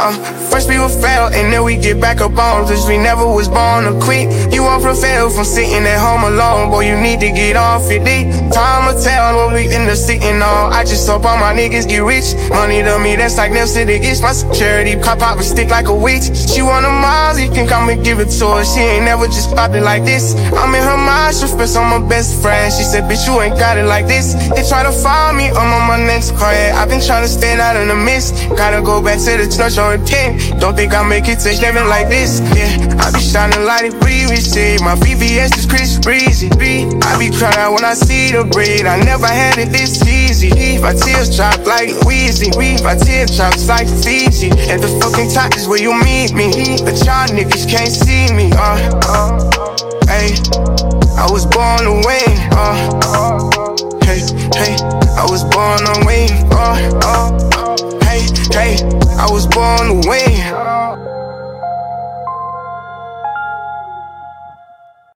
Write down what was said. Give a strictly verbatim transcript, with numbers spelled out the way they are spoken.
Uh, first we would fail, and then we get back up on. Cause we never was born to quit. You won't prevail from sitting at home alone. Boy, you need to get off your D. Time will tell what we end up sitting on. I just hope all my niggas get rich. Money to me, that's like nails to the itch. My security pop out and stick like a witch. She want a miles, you can come and give it to her. She ain't never just popped it like this. I'm in her mind, she first, I'm my best friend. She said, bitch, you ain't got it like this. They try to find me, I'm on my next card. I've been trying to stand out in the mist. Gotta go back to the church on ten. Don't think I make it to heaven like this. Yeah, I be shining light and previously. My V V S is Chris Breezy. I be crying when I see the bread. I never had it this easy. My tears drop like Weezy. My tears drops like Fiji. At the fucking top is where you meet me. But y'all niggas can't see me. Uh, hey, I was born to win. Uh, hey, hey, I was born to win. Uh, uh, hey, hey, I was born to win.